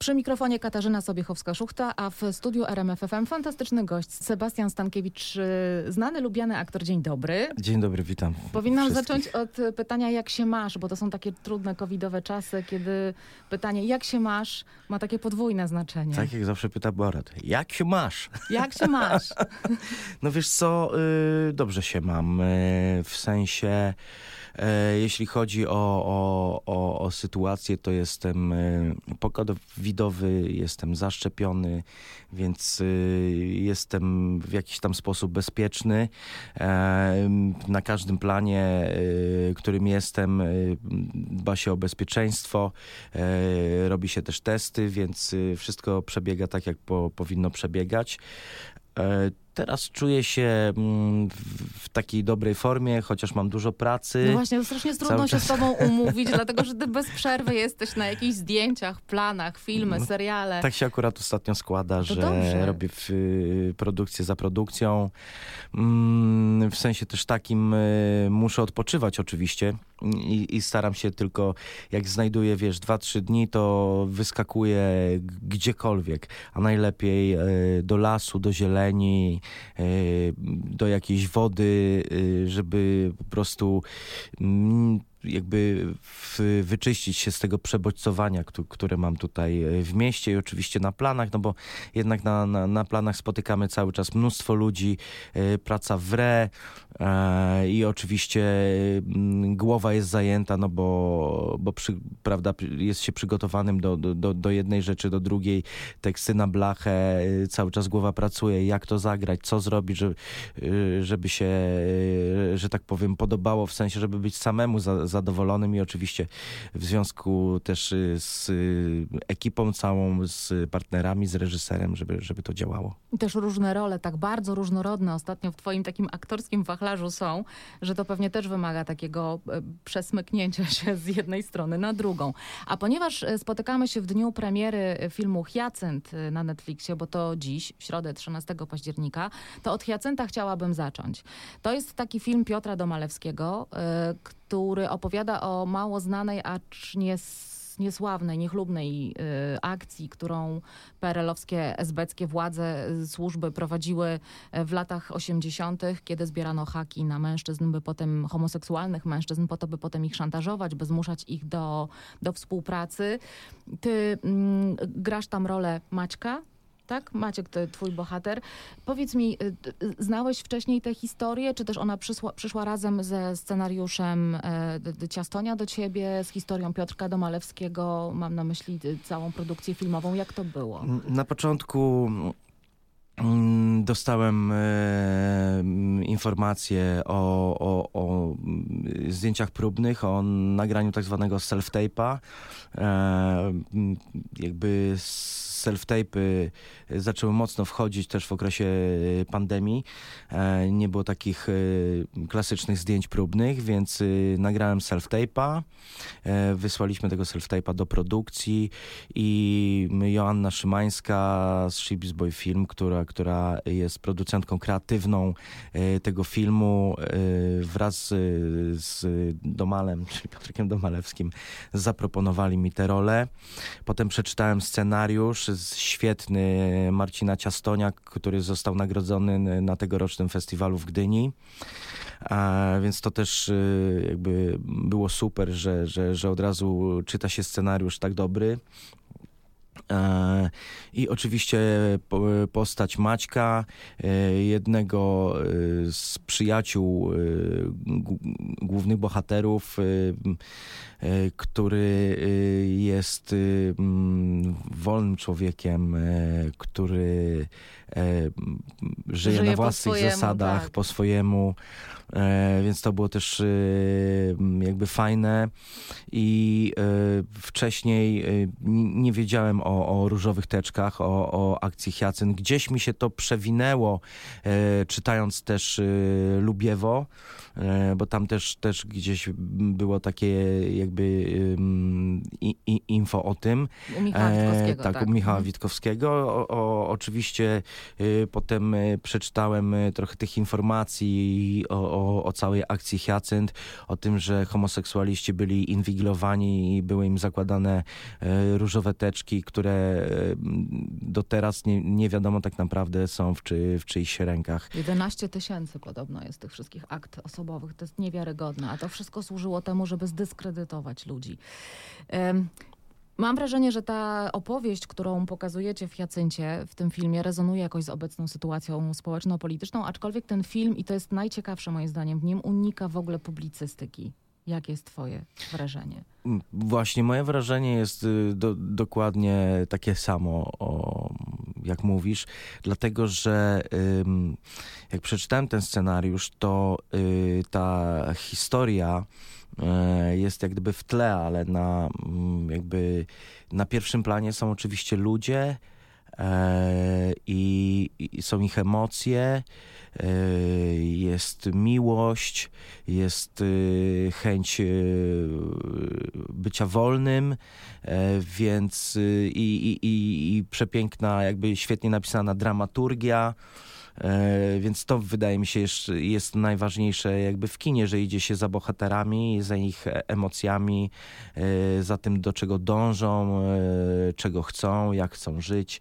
Przy mikrofonie Katarzyna Sobiechowska-Szuchta, a w studiu RMF FM fantastyczny gość Sebastian Stankiewicz, znany, lubiany aktor. Dzień dobry. Dzień dobry, witam. Powinnam zacząć od pytania, jak się masz, bo to są takie trudne covidowe czasy, kiedy pytanie, jak się masz, ma takie podwójne znaczenie. Tak jak zawsze pyta Borat, jak się masz? Jak się masz? No wiesz co, dobrze się mam, w sensie... Jeśli chodzi o sytuację, to jestem pokowidowy, jestem zaszczepiony, więc jestem w jakiś tam sposób bezpieczny. Na każdym planie, którym jestem, dba się o bezpieczeństwo, robi się też testy, więc wszystko przebiega tak, jak powinno przebiegać. Teraz czuję się w takiej dobrej formie, chociaż mam dużo pracy. No właśnie, strasznie trudno się z tobą umówić, dlatego że ty bez przerwy jesteś na jakichś zdjęciach, planach, filmy, seriale. Tak się akurat ostatnio składa, że dobrze. robię produkcję za produkcją. W sensie też takim muszę odpoczywać oczywiście i staram się tylko, jak znajduję, 2-3 dni, to wyskakuję gdziekolwiek, a najlepiej do lasu, do zieleni, do jakiejś wody, żeby po prostu jakby wyczyścić się z tego przebodźcowania, które mam tutaj w mieście i oczywiście na planach, no bo jednak na planach spotykamy cały czas mnóstwo ludzi, praca wre i oczywiście głowa jest zajęta, no bo prawda, jest się przygotowanym do jednej rzeczy, do drugiej, teksty na blachę, cały czas głowa pracuje, jak to zagrać, co zrobić, żeby się, że tak powiem, podobało, w sensie, żeby być samemu zadowolonym i oczywiście w związku też z ekipą całą, z partnerami, z reżyserem, żeby to działało. I też różne role, tak bardzo różnorodne ostatnio w twoim takim aktorskim wachlarzu są, że to pewnie też wymaga takiego przesmyknięcia się z jednej strony na drugą. A ponieważ spotykamy się w dniu premiery filmu Hyacynt na Netflixie, bo to dziś, w środę 13 października, to od Hyacynta chciałabym zacząć. To jest taki film Piotra Domalewskiego, który opowiada o mało znanej, acz niesławnej, niechlubnej akcji, którą PRL-owskie, esbeckie władze, służby prowadziły w latach 80., kiedy zbierano haki na mężczyzn, by potem homoseksualnych mężczyzn, po to, by potem ich szantażować, by zmuszać ich do współpracy. Ty grasz tam rolę Maćka, tak? Maciek, to twój bohater. Powiedz mi, znałeś wcześniej tę historię, czy też ona przyszła razem ze scenariuszem Ciastonia do ciebie, z historią Piotrka Domalewskiego? Mam na myśli całą produkcję filmową. Jak to było? Na początku dostałem informacje o zdjęciach próbnych, o nagraniu tak zwanego self-tape'a. Jakby self-tape'y zaczęły mocno wchodzić też w okresie pandemii. Nie było takich klasycznych zdjęć próbnych, więc nagrałem self-tape'a. Wysłaliśmy tego self-tape'a do produkcji i Joanna Szymańska z Ship's Boy Film, która jest producentką kreatywną tego filmu, wraz z Domalem, czyli Piotrkiem Domalewskim, zaproponowali mi tę rolę. Potem przeczytałem scenariusz świetny Marcina Ciastonia, który został nagrodzony na tegorocznym festiwalu w Gdyni. Więc to też jakby było super, że od razu czyta się scenariusz tak dobry. I oczywiście postać Maćka, jednego z przyjaciół głównych bohaterów, który jest wolnym człowiekiem, który żyje na własnych zasadach, tak, po swojemu, więc to było też jakby fajne i wcześniej nie wiedziałem o różowym różowych teczkach, o akcji Hyacynt. Gdzieś mi się to przewinęło, czytając też Lubiewo, bo tam też gdzieś było takie jakby info o tym. U Michała Witkowskiego, tak. U Michała Witkowskiego. Oczywiście potem przeczytałem trochę tych informacji o całej akcji Hyacynt, o tym, że homoseksualiści byli inwigilowani i były im zakładane różowe teczki, które do teraz nie wiadomo tak naprawdę są w czyichś rękach. 11 000 podobno jest tych wszystkich akt osobowych. To jest niewiarygodne, a to wszystko służyło temu, żeby zdyskredytować ludzi. Mam wrażenie, że ta opowieść, którą pokazujecie w Hiacyncie, w tym filmie, rezonuje jakoś z obecną sytuacją społeczno-polityczną, aczkolwiek ten film, i to jest najciekawsze moim zdaniem w nim, unika w ogóle publicystyki. Jakie jest twoje wrażenie? Właśnie, moje wrażenie jest dokładnie takie samo, jak mówisz, dlatego, że jak przeczytałem ten scenariusz, to ta historia jest jak gdyby w tle, ale jakby na pierwszym planie są oczywiście ludzie i są ich emocje, jest miłość, jest chęć bycia wolnym, więc i przepiękna, jakby świetnie napisana dramaturgia. Więc to wydaje mi się jest najważniejsze jakby w kinie, że idzie się za bohaterami, za ich emocjami, za tym, do czego dążą, czego chcą, jak chcą żyć.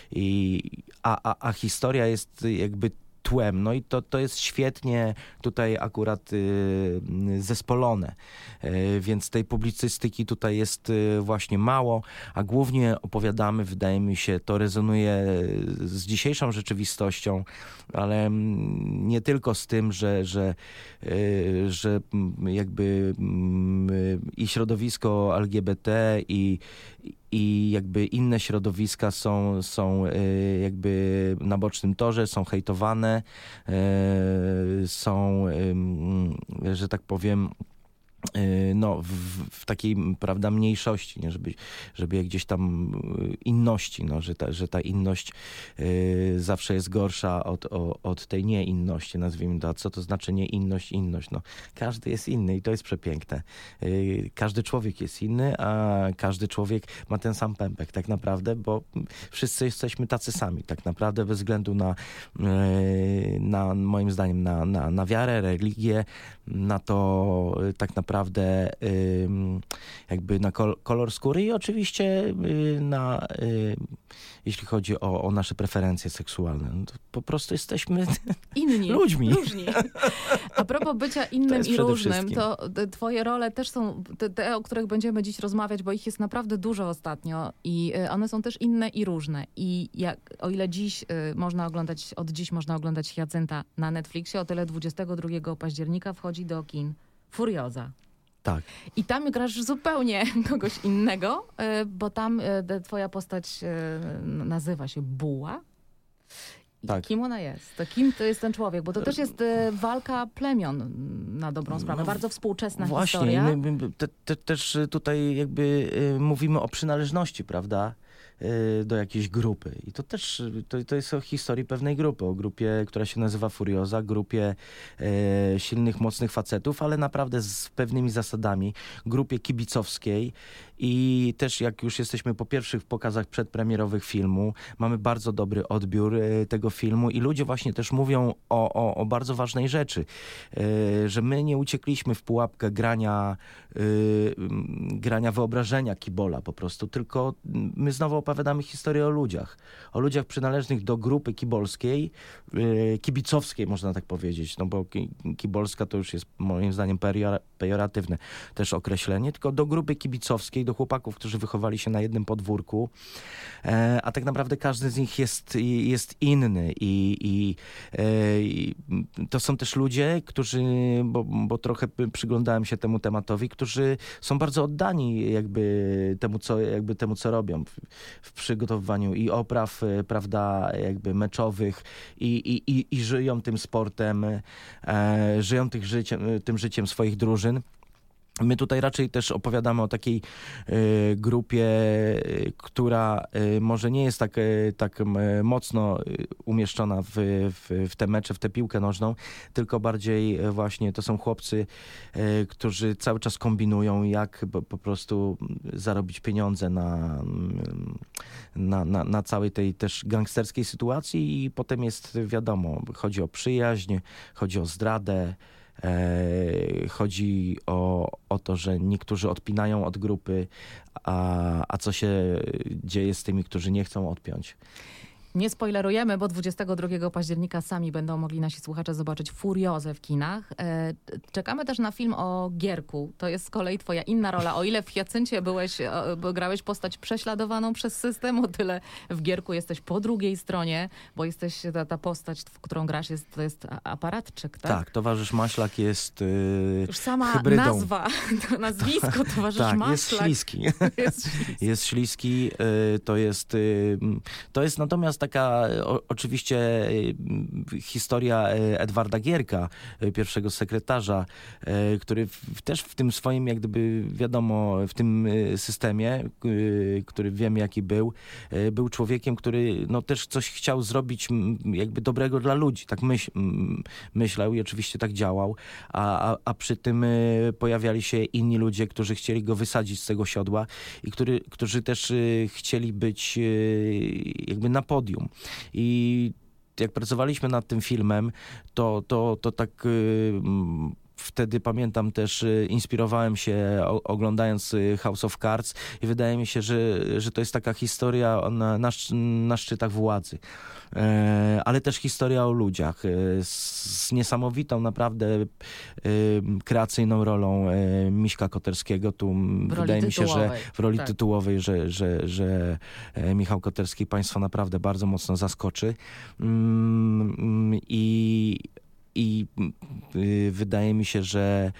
A historia jest jakby tłem. No i to jest świetnie tutaj akurat zespolone. Więc tej publicystyki tutaj jest właśnie mało, a głównie opowiadamy, wydaje mi się, to rezonuje z dzisiejszą rzeczywistością, ale nie tylko z tym, że jakby i środowisko LGBT i jakby inne środowiska są jakby na bocznym torze, są hejtowane, są, że tak powiem, no, w takiej, prawda, mniejszości, nie? Żeby gdzieś tam inności, no, że ta inność zawsze jest gorsza od tej nieinności, nazwijmy to. A co to znaczy nieinność, inność? No, każdy jest inny i to jest przepiękne. Każdy człowiek jest inny, a każdy człowiek ma ten sam pępek tak naprawdę, bo wszyscy jesteśmy tacy sami tak naprawdę, bez względu na moim zdaniem, na wiarę, religię, na to tak naprawdę jakby na kolor skóry i oczywiście jeśli chodzi o nasze preferencje seksualne. No to po prostu jesteśmy inni, ludźmi. Różni. A propos bycia innym i różnym, to twoje role też są te, o których będziemy dziś rozmawiać, bo ich jest naprawdę dużo ostatnio i one są też inne i różne. I o ile od dziś można oglądać Hiacynta na Netflixie, o tyle 22 października wchodzi do kin Furioza. Tak. I tam grasz zupełnie kogoś innego, bo tam twoja postać nazywa się Buła. I tak. Kim ona jest? Kim to jest ten człowiek? Bo to też jest walka plemion na dobrą sprawę. Bardzo współczesna historia. Właśnie, my też tutaj jakby mówimy o przynależności, prawda? Do jakiejś grupy. I to też, to jest o historii pewnej grupy, o grupie, która się nazywa Furioza, grupie silnych, mocnych facetów, ale naprawdę z pewnymi zasadami, grupie kibicowskiej i też jak już jesteśmy po pierwszych pokazach przedpremierowych filmu, mamy bardzo dobry odbiór tego filmu i ludzie właśnie też mówią o bardzo ważnej rzeczy, że my nie uciekliśmy w pułapkę grania wyobrażenia kibola po prostu, tylko my znowu opowiadamy historię o ludziach przynależnych do grupy kibolskiej, kibicowskiej można tak powiedzieć, no bo kibolska to już jest moim zdaniem pejoratywne też określenie, tylko do grupy kibicowskiej, do chłopaków, którzy wychowali się na jednym podwórku, a tak naprawdę każdy z nich jest inny i to są też ludzie, którzy, bo trochę przyglądałem się temu tematowi, którzy są bardzo oddani temu, co robią w przygotowywaniu i opraw, prawda, jakby meczowych i żyją tym sportem, żyją tym życiem swoich drużyn. My tutaj raczej też opowiadamy o takiej grupie, która może nie jest tak mocno umieszczona w te mecze, w tę piłkę nożną, tylko bardziej właśnie to są chłopcy, którzy cały czas kombinują, jak po prostu zarobić pieniądze na całej tej też gangsterskiej sytuacji i potem jest wiadomo, chodzi o przyjaźń, chodzi o zdradę. Chodzi o to, że niektórzy odpinają od grupy, a co się dzieje z tymi, którzy nie chcą odpiąć. Nie spoilerujemy, bo 22 października sami będą mogli nasi słuchacze zobaczyć Furiozę w kinach. Czekamy też na film o Gierku. To jest z kolei twoja inna rola. O ile w Hiacyncie grałeś postać prześladowaną przez system, o tyle w Gierku jesteś po drugiej stronie, bo jesteś ta postać, w którą grasz, to jest aparatczyk, tak? Tak, towarzysz Maślak jest już sama hybrydą. Nazwa, to nazwisko towarzysz tak, Maślak. jest śliski. Jest śliski. To jest natomiast taka oczywiście historia Edwarda Gierka, pierwszego sekretarza, który też w tym swoim, jak gdyby wiadomo, w tym systemie, który wiemy jaki był człowiekiem, który no, też coś chciał zrobić jakby dobrego dla ludzi. Tak myślał i oczywiście tak działał, a przy tym pojawiali się inni ludzie, którzy chcieli go wysadzić z tego siodła i którzy też chcieli być jakby na podium. I jak pracowaliśmy nad tym filmem, to tak wtedy pamiętam też, inspirowałem się oglądając House of Cards i wydaje mi się, że to jest taka historia na szczytach władzy. Ale też historia o ludziach z niesamowitą naprawdę kreacyjną rolą Miśka Koterskiego. Tu wydaje mi się, że w roli tytułowej, że Michał Koterski państwa naprawdę bardzo mocno zaskoczy. I wydaje mi się,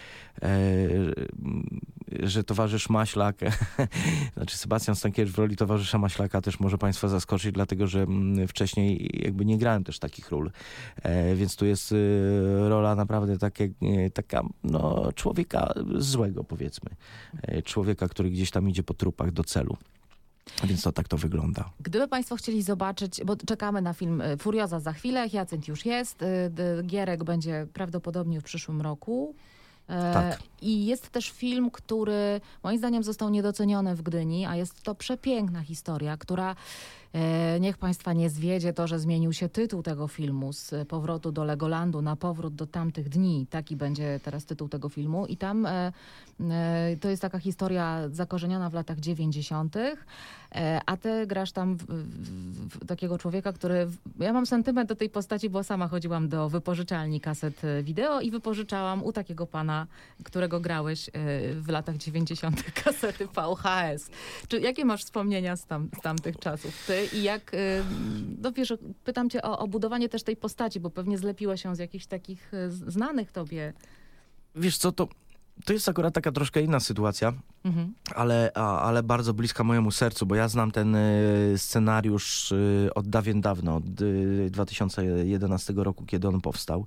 że towarzysz Maślak, znaczy Sebastian Stankiewicz w roli towarzysza Maślaka też może państwa zaskoczyć, dlatego że wcześniej jakby nie grałem też takich ról. Więc tu jest rola naprawdę taka no, człowieka złego, powiedzmy. Człowieka, który gdzieś tam idzie po trupach do celu. Więc to tak to wygląda. Gdyby państwo chcieli zobaczyć, bo czekamy na film Furioza za chwilę, Hyacynt już jest, Gierek będzie prawdopodobnie w przyszłym roku. Tak. I jest też film, który moim zdaniem został niedoceniony w Gdyni, a jest to przepiękna historia, która niech państwa nie zwiedzie to, że zmienił się tytuł tego filmu z powrotu do Legolandu na powrót do tamtych dni. Taki będzie teraz tytuł tego filmu. I tam to jest taka historia zakorzeniona w latach 90., a ty grasz tam takiego człowieka, który... Ja mam sentyment do tej postaci, bo sama chodziłam do wypożyczalni kaset wideo i wypożyczałam u takiego pana, którego grałeś w latach 90. kasety VHS. Jakie masz wspomnienia z tamtych czasów? Ty i jak... No wiesz, pytam cię o budowanie też tej postaci, bo pewnie zlepiła się z jakichś takich znanych tobie. Wiesz co, to jest akurat taka troszkę inna sytuacja, ale bardzo bliska mojemu sercu, bo ja znam ten scenariusz od dawien dawno, od 2011 roku, kiedy on powstał.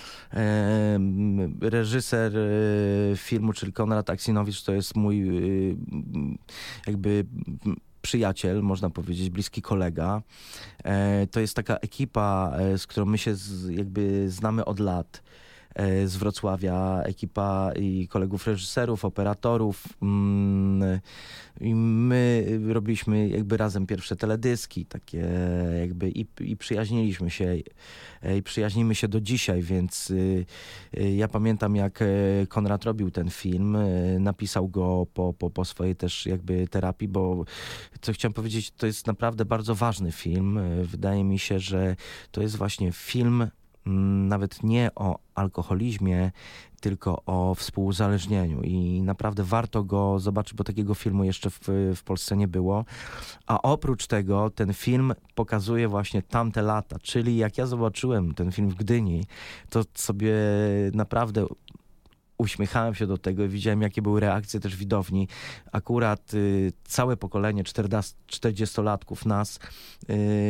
Reżyser filmu, czyli Konrad Aksinowicz, to jest mój jakby przyjaciel, można powiedzieć, bliski kolega. To jest taka ekipa, z którą my się jakby znamy od lat. Z Wrocławia, ekipa i kolegów reżyserów, operatorów. I my robiliśmy jakby razem pierwsze teledyski, takie jakby i przyjaźniliśmy się i przyjaźnimy się do dzisiaj, więc ja pamiętam, jak Konrad robił ten film, napisał go po swojej też jakby terapii, bo co chciałem powiedzieć, to jest naprawdę bardzo ważny film. Wydaje mi się, że to jest właśnie film nawet nie o alkoholizmie, tylko o współuzależnieniu i naprawdę warto go zobaczyć, bo takiego filmu jeszcze w Polsce nie było. A oprócz tego ten film pokazuje właśnie tamte lata, czyli jak ja zobaczyłem ten film w Gdyni, to sobie naprawdę uśmiechałem się do tego i widziałem, jakie były reakcje też widowni. Akurat całe pokolenie 40-latków nas, no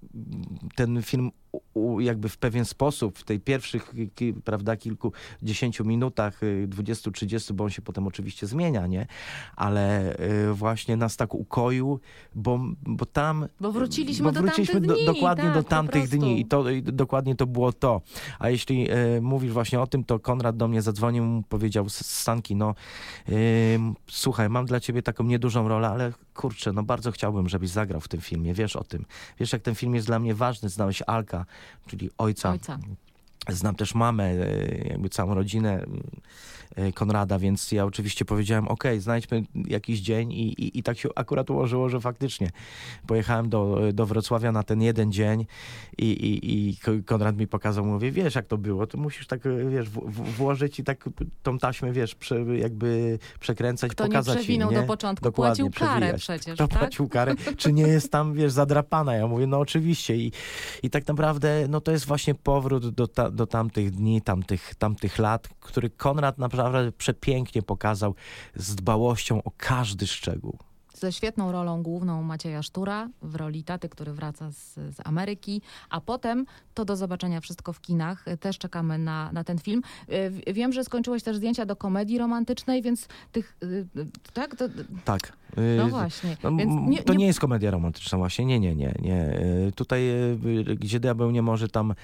ten film jakby w pewien sposób, w tej pierwszych, prawda, kilkudziesięciu minutach, 20-30, bo on się potem oczywiście zmienia, nie? Ale właśnie nas tak ukoił, bo tam... Bo wróciliśmy do tamtych dni. Dokładnie tak, do tamtych dni i dokładnie to było to. A jeśli mówisz właśnie o tym, to Konrad do mnie zadzwonił, mu powiedział z Sanki, no słuchaj, mam dla ciebie taką niedużą rolę, ale kurczę, no bardzo chciałbym, żebyś zagrał w tym filmie, wiesz o tym. Wiesz, jak ten film jest dla mnie ważny, znałeś Alka, czyli ojca. Znam też mamę, jakby całą rodzinę Konrada, więc ja oczywiście powiedziałem, okej, znajdźmy jakiś dzień i tak się akurat ułożyło, że faktycznie pojechałem do Wrocławia na ten jeden dzień i Konrad mi pokazał, mówi, wiesz jak to było, to musisz tak, wiesz, włożyć i tak tą taśmę, wiesz, jakby przekręcać, kto pokazać. Kto nie przewinął do początku, płacił karę przecież, kto płacił karę, czy nie jest tam, wiesz, zadrapana? Ja mówię, no oczywiście i tak naprawdę, no to jest właśnie powrót do tamtych dni, tamtych lat, który Konrad naprawdę przepięknie pokazał z dbałością o każdy szczegół. Ze świetną rolą główną Macieja Sztura w roli taty, który wraca z Ameryki, a potem to do zobaczenia wszystko w kinach. Też czekamy na ten film. Wiem, że skończyłeś też zdjęcia do komedii romantycznej, więc tych... Tak? Tak. No właśnie. Więc to nie jest komedia romantyczna właśnie, nie. Tutaj, gdzie diabeł nie może, tam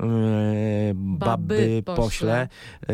baby pośle.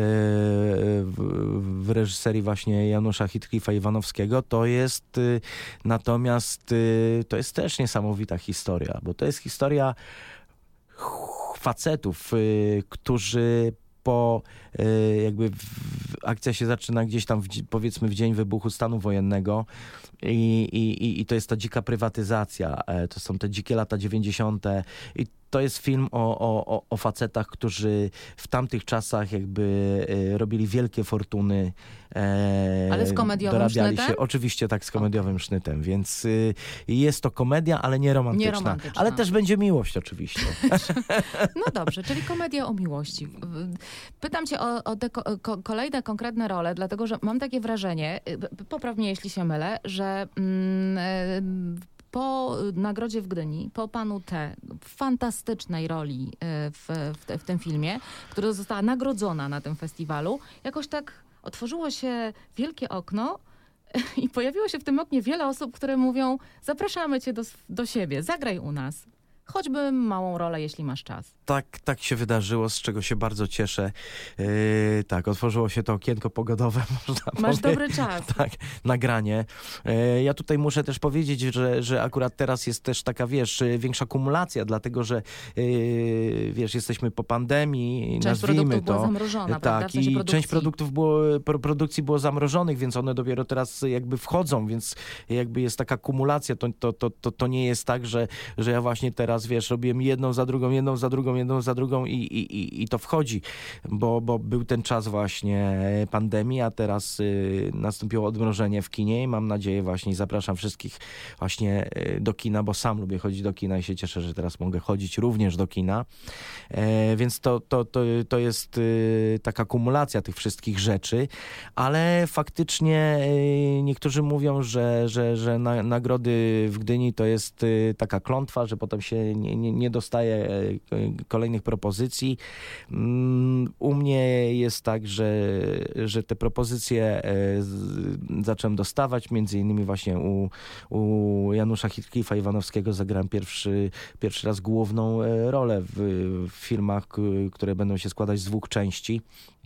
W reżyserii właśnie Janusza Heathcliffa Iwanowskiego. To jest natomiast to jest też niesamowita historia, bo to jest historia facetów, którzy jakby akcja się zaczyna gdzieś tam powiedzmy w dzień wybuchu stanu wojennego i to jest ta dzika prywatyzacja, to są te dzikie lata 90. i to jest film o facetach, którzy w tamtych czasach jakby robili wielkie fortuny. Ale z komediowym sznytem? Oczywiście tak, z komediowym sznytem, więc jest to komedia, ale nie romantyczna. Ale też będzie miłość oczywiście. No dobrze, czyli komedia o miłości. Pytam cię o te kolejne konkretne role, dlatego że mam takie wrażenie, popraw mnie jeśli się mylę, że po nagrodzie w Gdyni, po panu T, fantastycznej roli w tym filmie, która została nagrodzona na tym festiwalu, jakoś tak otworzyło się wielkie okno i pojawiło się w tym oknie wiele osób, które mówią, zapraszamy cię do siebie, zagraj u nas. Choćby małą rolę, jeśli masz czas. Tak się wydarzyło, z czego się bardzo cieszę. Tak, otworzyło się to okienko pogodowe, można Masz powiedzieć. dobry czas. Tak, nagranie. Ja tutaj muszę też powiedzieć, że akurat teraz jest też taka, wiesz, większa kumulacja, dlatego, że wiesz, jesteśmy po pandemii, część nazwijmy to. Była zamrożona, tak, prawda? W sensie i produkcji. część produkcji było zamrożonych, więc one dopiero teraz jakby wchodzą, więc jakby jest taka kumulacja. To nie jest tak, że ja właśnie teraz, wiesz, robiłem jedną za drugą i to wchodzi, bo był ten czas właśnie pandemii, a teraz nastąpiło odmrożenie w kinie i mam nadzieję właśnie, zapraszam wszystkich właśnie do kina, bo sam lubię chodzić do kina i się cieszę, że teraz mogę chodzić również do kina, więc to jest taka kumulacja tych wszystkich rzeczy, ale faktycznie niektórzy mówią, że nagrody w Gdyni to jest taka klątwa, że potem się nie dostaje kolejnych propozycji. U mnie jest tak, że te propozycje zacząłem dostawać, między innymi właśnie u Janusza Heathcliffa Iwanowskiego zagrałem pierwszy raz główną rolę w filmach, które będą się składać z 2 części.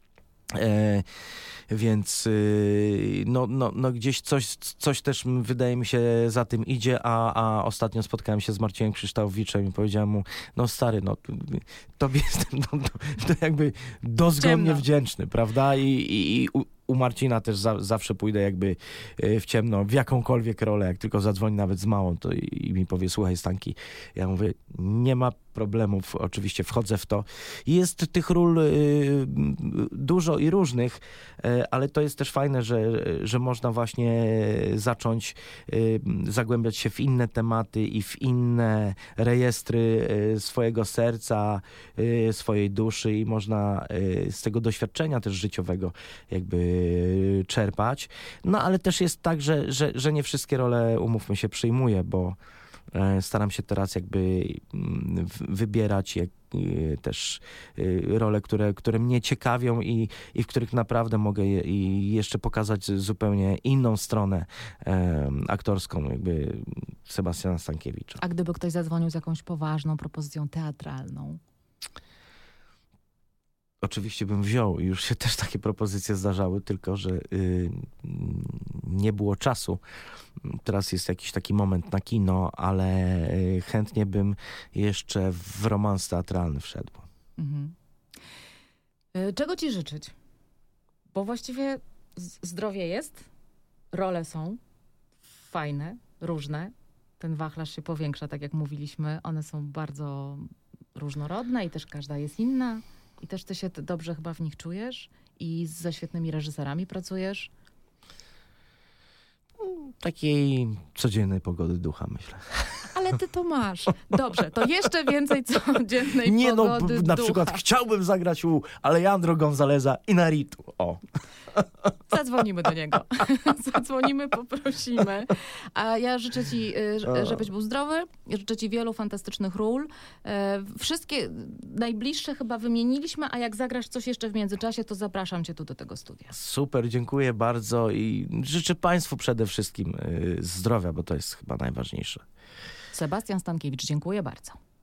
Więc no gdzieś coś też wydaje mi się za tym idzie, a ostatnio spotkałem się z Marcinem Krzysztofowiczem i powiedziałem mu, no stary, no tobie jestem to jakby dozgonnie wdzięczny, prawda? I u Marcina też zawsze pójdę jakby w ciemno, w jakąkolwiek rolę, jak tylko zadzwoni nawet z małą, to i mi powie, słuchaj Stanki, ja mówię, nie ma problemów, oczywiście wchodzę w to. Jest tych ról dużo i różnych, ale to jest też fajne, że można właśnie zacząć zagłębiać się w inne tematy i w inne rejestry swojego serca, swojej duszy i można z tego doświadczenia też życiowego jakby czerpać. No ale też jest tak, że nie wszystkie role, umówmy się, przyjmuję, bo Staram się teraz jakby wybierać też role, które mnie ciekawią i w których naprawdę mogę jeszcze pokazać zupełnie inną stronę aktorską jakby Sebastiana Stankiewicza. A gdyby ktoś zadzwonił z jakąś poważną propozycją teatralną? Oczywiście bym wziął. Już się też takie propozycje zdarzały, tylko że nie było czasu. Teraz jest jakiś taki moment na kino, ale chętnie bym jeszcze w romans teatralny wszedł. Mhm. Czego ci życzyć? Bo właściwie zdrowie jest, role są fajne, różne. Ten wachlarz się powiększa, tak jak mówiliśmy. One są bardzo różnorodne i też każda jest inna. I też ty się dobrze chyba w nich czujesz i ze świetnymi reżyserami pracujesz. Takiej codziennej pogody ducha, myślę. Ale ty to masz. Dobrze, to jeszcze więcej codziennej Nie, pogody na ducha. przykład chciałbym zagrać u Alejandro Gonzaleza Inarritu. O. Zadzwonimy do niego. Zadzwonimy, poprosimy. A ja życzę ci, żebyś był zdrowy. Życzę ci wielu fantastycznych ról. Wszystkie najbliższe chyba wymieniliśmy, a jak zagrasz coś jeszcze w międzyczasie, to zapraszam cię tu do tego studia. Super, dziękuję bardzo i życzę państwu przede wszystkim zdrowia, bo to jest chyba najważniejsze. Sebastian Stankiewicz, dziękuję bardzo.